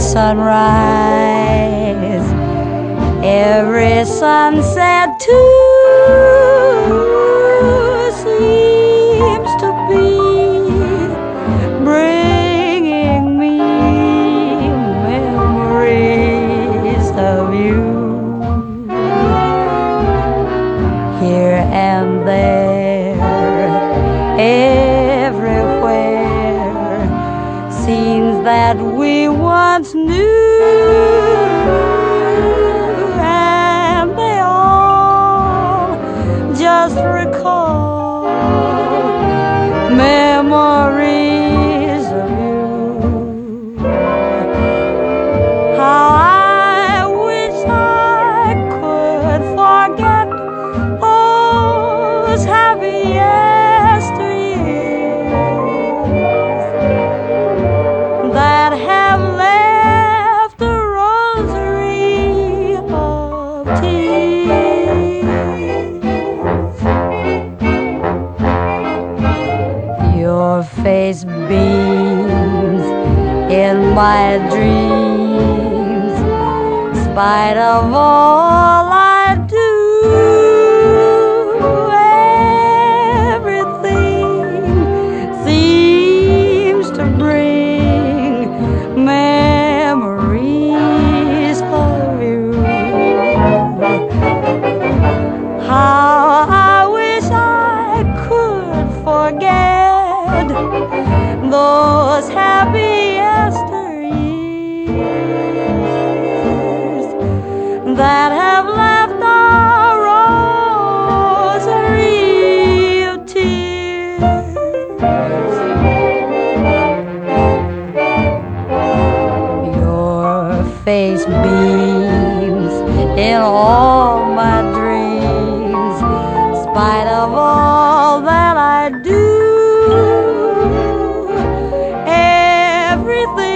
sunrise, every sunset too seems to be bringing me memories of you. Here and there, everywhere, scenes that we once knew, and they all just recall memories of you. How I wish I could forget those happy yesteryears that have left a rosary of tears. Your face beams in my dreams, spite of all I do. Everything seems to bring memories of you. How I wish I could forget those happy yesteryears that have left a rosary of tears. Your face beams in all my dreams, spite of all that I do. Everything